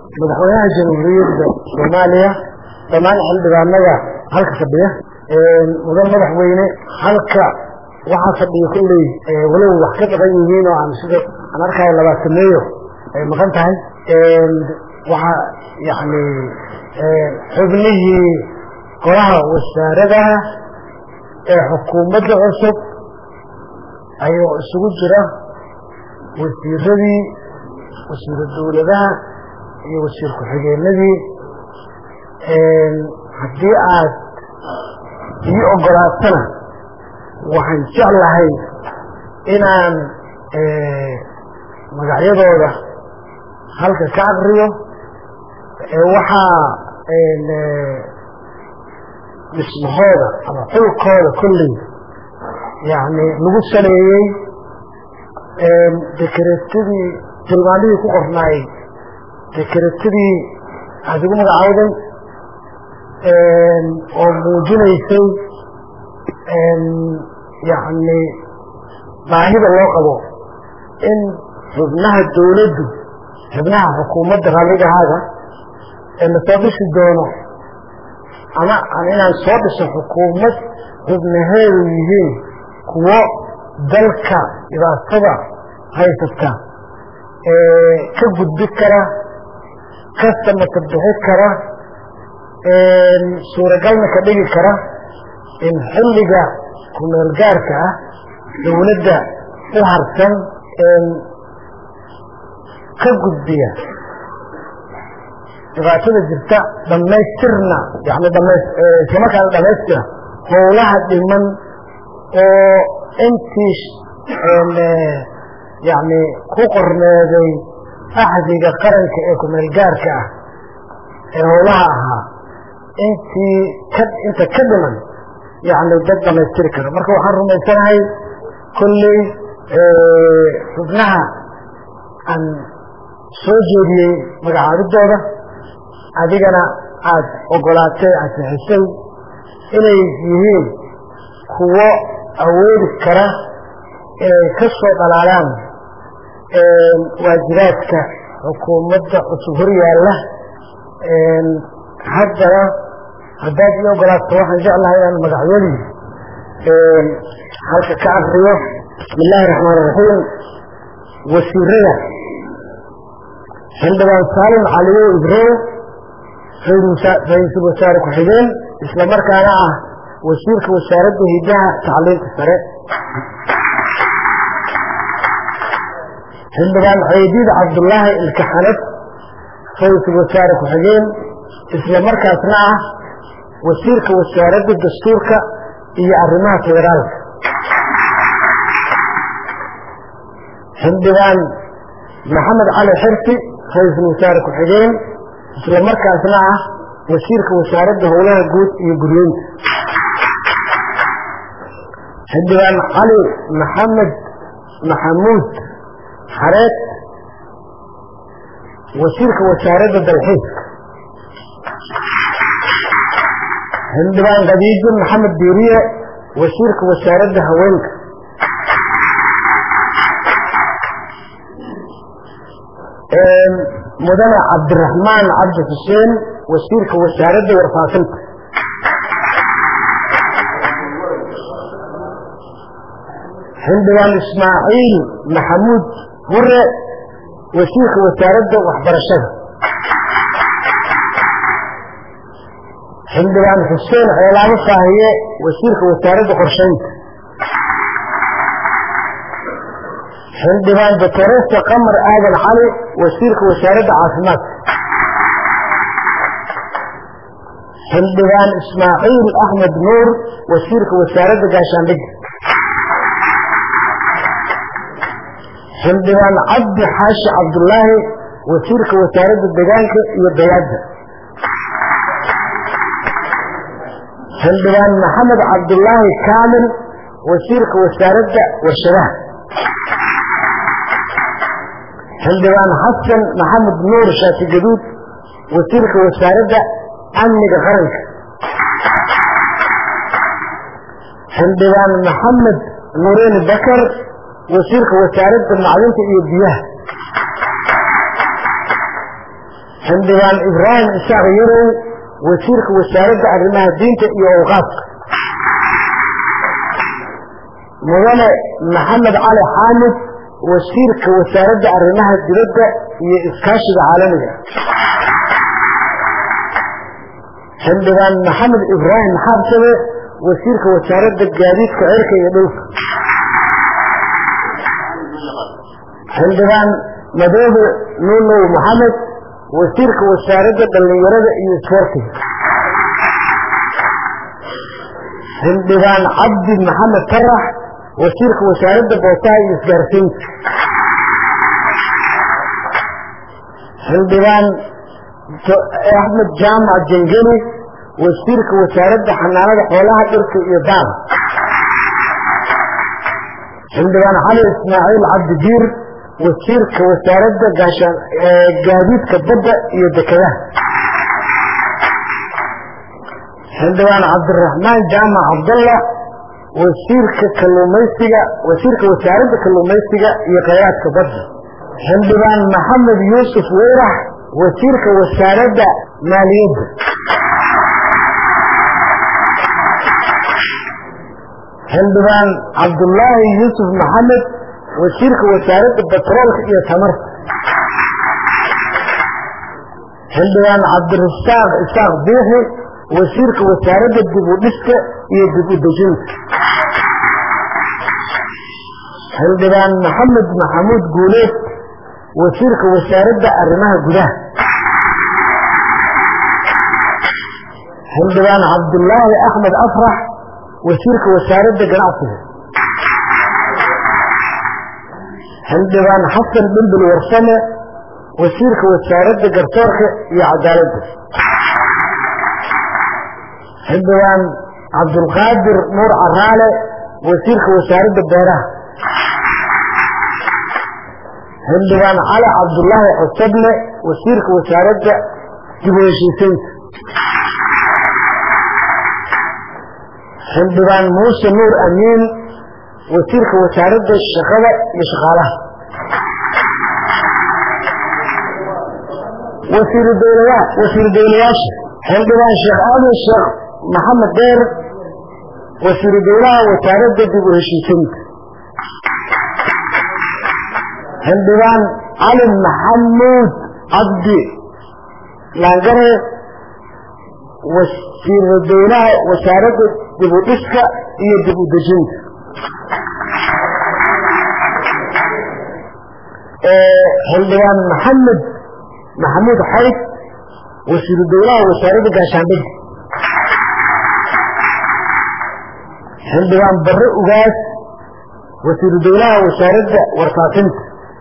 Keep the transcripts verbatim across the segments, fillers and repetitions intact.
مدحونا جمهورية سوماليا طبعا حل بغامنا هلك سبيه مدن مدحويني هلك waxaa fadhiyo kulli walow wax ka badan yihiin oo aan sida aan arkay laba sameeyo ay maqan tahay ee waxa yaani ee xubnihi qolaha wasaaradaha ee xukuumadda cusub ayuu isugu jira wasiiradii wasiirada dawladaha iyo wasiir ku-xigeenadii ee haddii aad ii ogolaatana waxaan jeclahay inaan magacyadooda halka ka aqriyo waxaa dhismahooda ama xulkooda kulli yani lagu saleeyey dekreetadii tilmaamihii ku qornaayey dekreetadii aad igu magacawday oo muujinaysay يعني باهيدا لو قبو ان حبناها الدولة حبناها حكومة غالية هذا ان صابش الدونو انا انا صابش الحكومة حبناها ويهين كوا دلكا اذا صبع هاي تبكا اه كبد بكرة كستم تبدهكرة اه سورة قلنا كبير كرة in xilliga kumeel gaarka ah dawladda u harsan ka gudbiya dhibaatada jirta dhammaystirna yani isla markaana dhammaystira howlaha dhiman oo intii yani ku qorneeday axdiga qaranka ee kumeel gaarka ah ee howlaha ahaa intii inta ka dhiman يعني ضد ما يشتركه مركو حرم يسنهي كل ابنها عن سوجودي مقعد الدولة هذه عاد وقلاتي عتحسي إلي يهين هو أول كرة كسوة العالم واجراتك حكومة وصفرية له حتى هداك يوم قلت واحد إن شاء الله إلى المدعوين حلقة كعب اليوم بسم الله الرحمن الرحيم وسيرنا عندما سالم عليه إبراهيم رئيس الوزراء وحيدين إسلام مركز وسيرك وسارده هداها تعليم السرع عندما عيديد عبد الله الكحنت رئيس الوزراء وحيدين إسلام مركز معه وسيرك وسارد الدستورك هي أرماء فيرالك حمدان محمد علي حرفي رئيس الوزراء الحجين مثل مركز معه وسيرك وسارد هؤلاء جود يقولون حمدان علي محمد محمود حرات وسيرك وسارد الدلحيس هندبان غديد محمد ديرية وسيرك وسارد هوينك مدنى عبد الرحمن عبد الحسين وسيرك وسارد ورفاقلك هندبان اسماعيل محمود هرة وسيرك وسارد وحبر الشهر عندنا حسين عيلان الصاهية وسيرك وسارد قرشنك عندنا دكتوريس قمر آدم علي وسيرك وسارد عاصمات عندنا إسماعيل أحمد نور وسيرك وسارد قاشانبج عندنا عبد حاشي عبد الله وسيرك وسارد الدجانك والدياد عندنا محمد عبد الله كامل وسيرك وسارد والشباب عندنا حسن محمد نور شاتي جدود وسيرك وسارد أمني بخرنك عندنا محمد نورين بكر وسيرك وسارد المعلومة الإيدية حمدان إبراهيم إساق يرو وزيرك وزارة أرمها الدين iyo awqaafka mudane maxamed cali xaamid wasiirka wasaaradda arrimaha dibadda iyo iskaashiga caalamiga xildhibaan maxamed ibraahim xabsade wasiirka wasaaradda gaadiidka cirka iyo dhulka xildhibaan madoobe nuunow maxamed wasiirka wasaaradda dhalinyarada iyo isboortiga xildhibaan cabdi maxamed tarax wasiirka wasaaradda boosaha iyo isgaarsiinta xildhibaan axmed jaamac jangeli wasiirka wasaaradda xanaanada xoolaha dhirka iyo daaq xildhibaan cali ismaaciil cabdijiir wasiirka wasaaradda gaashaan gaadiidka badda iyo dekedaha xildhibaan cabdiraxmaan jaamac cabdalla wasiirka kalluumaysiga wasiirka wasaaradda kalluumaysiga iyo khayraadka badda xildhibaan maxamed yuusuf weyrax wasiirka wasaaradda maaliyadda xildhibaan cabdullaahi yuusuf maxamed wasiirka wasaaradda batroolka iyo tamarta xildhibaan cabdirasaaq isaaq biixi wasiirka wasaaradda dib u dhiska iyo dib u dejinta xildhibaan maxamed maxamuud guuleed wasiirka wasaaradda arrimaha gudaha xildhibaan cabdullaahi axmed afrax wasiirka wasaaradda ganacsiga xildhibaan xasan bilbil warsame wasiirka wasaaradda garsoorka iyo cadaaladda xildhibaan cabdulqaadir nuur caraale wasiirka wasaaradda beeraha xildhibaan cali cabdullaahi cusable wasiirka wasaaradda dib u heshiisiinta xildhibaan muuse nuur amiin wasiirka wasaaradda shaqada iyo shaqaalaha wasiir dowladaha wasiir dowlayaasha xildhibaan sheekh aadan sheekh maxamed deer wasiir dowlaha wasaaradda dib u heshiisiinta xildhibaan cali maxamuud cabdi laangare wasiir dowlaha wasaaradda dib u dhiska iyo dib u dejinta xildhibaan maxamed maxamuud xayd wasiir dowlaha wasaaradda gaashaandhigga xildhibaan barre ugaas wasiir dowlaha wasaaradda warfaafinta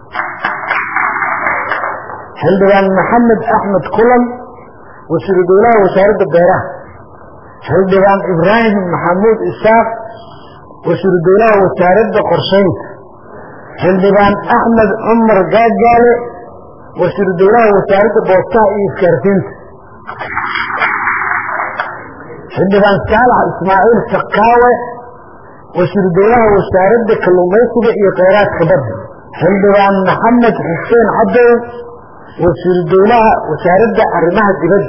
xildhibaan maxamed axmed kulan wasiir dowlaha wasaaradda beeraha xildhibaan ibraahim maxamuud isaaq wasiir dowlaha wasaaradda qorshaynta xildhibaan axmed cumar gaagaale wasiir dowlaha wasaaradda boostaha iyo isgaarsiinta xildhibaan saalax ismaaciil sakaawe wasiir dowlaha wasaaradda kalluumaysiga iyo khayraadka badda xildhibaan maxamed xuseen cadow wasiir dowlaha wasaaradda arrimaha dibadda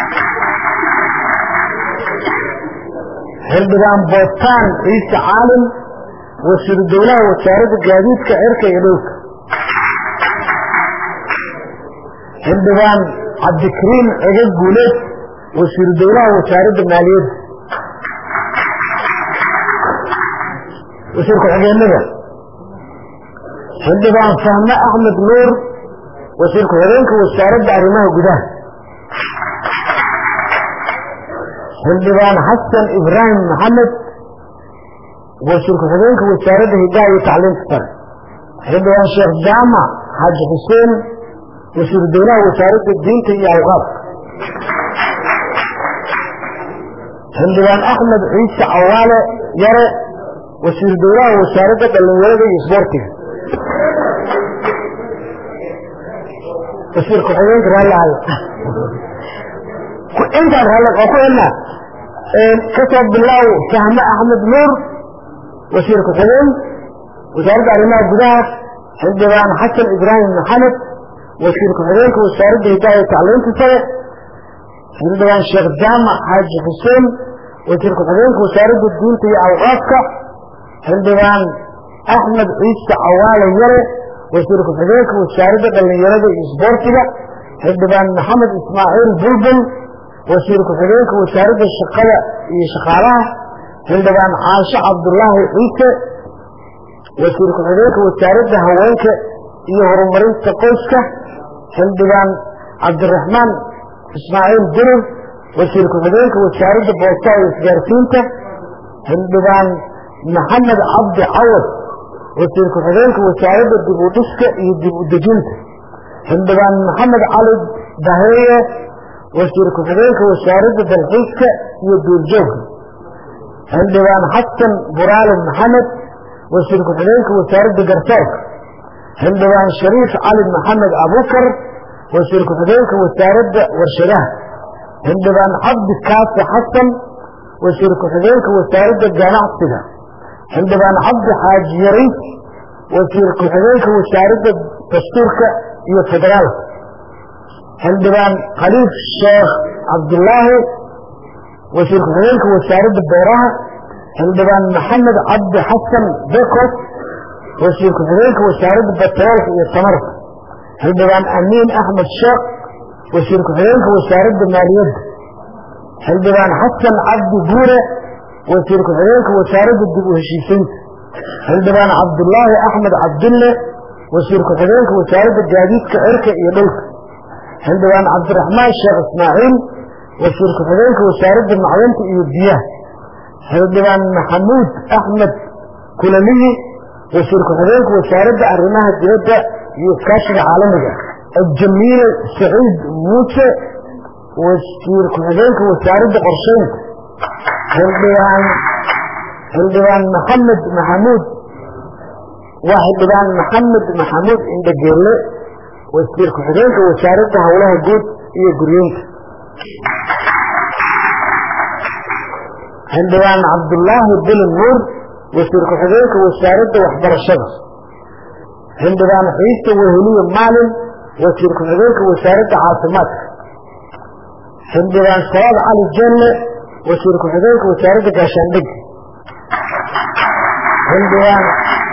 xildhibaan bootaan ciise caalim wasiir dowlaha wasaaradda gaadiidka cirka iyo dhulka xildhibaan cabdikariim cege guuleed wasiir dowlaha wasaaradda maaliyadda wasiir ku-xigeenada xildhibaan fahme axmed nuur wasiir ku-xigeenka wasaaradda arrimaha gudaha xildhibaan xasan ibraahim maxamed wasiir ku-xigeenka wasaaradda hidaha iyo tacliinta sare xildhibaan sheekh jaamac xaaji xuseen wasiir dowlaha wasaaradda diinta iyo awqaafka xildhibaan axmed ciise cawaale yare wasiir dowlaha wasaaradda dhalinyarada iyo isboortiga wasiir ku-xigeenka raalahayo intaan raale oo ku helna kasoo bilaaw fahme axmed nuur wasiir ku-xigeen wasaaradda arrimaha gudaha xildhibaan xasan ibraahim maxamed وزير كحرينك وسارد هداية تعليم تسوي حلبان الشيخ جامع حاج حسين وزير كحرينك وسارد الدين في أوقاتك حلبان أحمد عيسى عوالي يري وزير كحرينك وسارد اللي يرد إسبورتك حلبان محمد إسماعيل بلبل وزير كحرينك وسارد الشقالة يشقالها حلبان عاشق عبد الله عيسى وزير كحرينك وسارد هوانك يهرم مريض تقوسك حلبان عبد الرحمن إسماعيل جرم وزير كحرينك وسارد بوستاء وسجارتينك حلبان محمد عبد عوض وزير كحرينك وسارد الدبودسك يدبودجنك حلبان محمد علي دهية وزير كحرينك وسارد بالحيسك يدبودجوك حلبان حسن برال محمد وزير كحرينك وسارد قرطوك حلبان شريف علي محمد أبوكر وزير كحرينك وسارد ورشده حلبان عبد كاسي حسن وزير كحرينك وسارد الجامعة سده حلبان عبد حاج يريد وزير كحرينك وسارد دستورك يفدرال حلبان خليف الشيخ عبد الله وزير كحرينك وسارد الدورها حلبان محمد عبد حسن بكوت وزير كحرينك وسارد البطريق يستمرت حلبان أمين أحمد الشيخ وزير كحرينك وسارد الماليات حلبان حسن عبد جورة وزير كحرينك وسارد الدبوهشيسين حلبان عبد الله أحمد عبد الله وزير كحرينك وسارد الجديد كعرك يدلك حلبان عبد الرحمن الشيخ إسماعيل وزير كحرينك وسارد المعلمة يوديه حلبان محمود أحمد كلامي وزير كحرينك وسارد أرمها الجديدة يكاشر عالمية الجميل سعيد موسى وزير كحرينك وسارد قرشين حلبان حلبان محمد محمود واحد بان محمد محمود عند الجيرلة وزير كحرينك وسارد هؤلاء الجود هي جرينك حلبان عبد الله بن النور وزير كحرينك وسارد وحضر الشخص حلبان عيسى وهلي مالن وزير كحرينك وسارد عاصمات حلبان صواب علي الجنة وزير كحرينك وسارد قاشاندق حلبان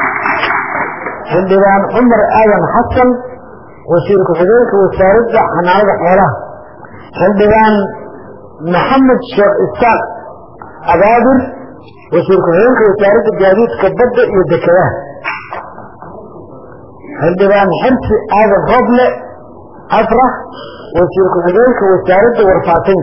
حلبان عمر آدم حسن وزير كحرينك وسارد حنايد حوله حلبان محمد شيخ إسحاق أبادر وزير كحرينك وسارد الجديد كبدأ يدكواه حلبان حمص آدم غبلة أفرح وزير كحرينك وسارد ورفاتنك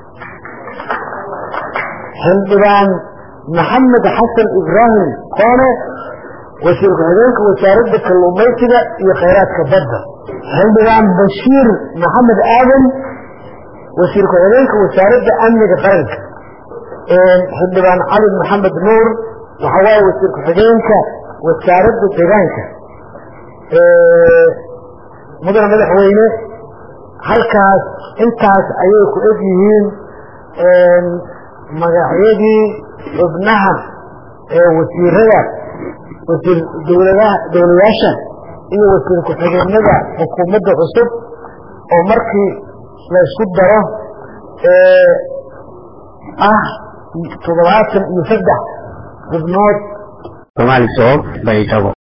حلبان محمد حسن إبراهيم قانة وزير كحرينك وسارد كلوميتنا يخيرات كبدأ حلبان بشير محمد آدم وزير كحرينك وسارد أمن كفرنك حلبان علي محمد نور وحواي وزير كحرينك وسارد تيرانك مدن مدحوينه halkaas intaas ayay ku eg yihiin een magacyadii xubnaha ee wasiirada wasiir dawladaha dawladaasha iyo wasiir ku-xigeenada xukuumadda cusub oo markii la isku daro ee ah toddobaatan iyo saddex xubnood Soomaali soo bay tago